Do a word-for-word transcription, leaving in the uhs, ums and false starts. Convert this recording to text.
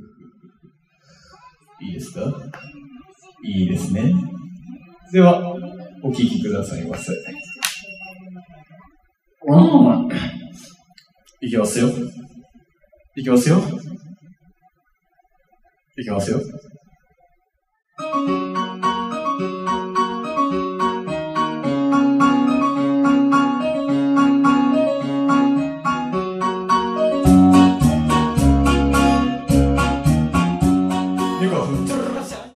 いいですか？いいですね。では、お聞きくださいませ。うん。いきますよ。いきますよ。いきますよ。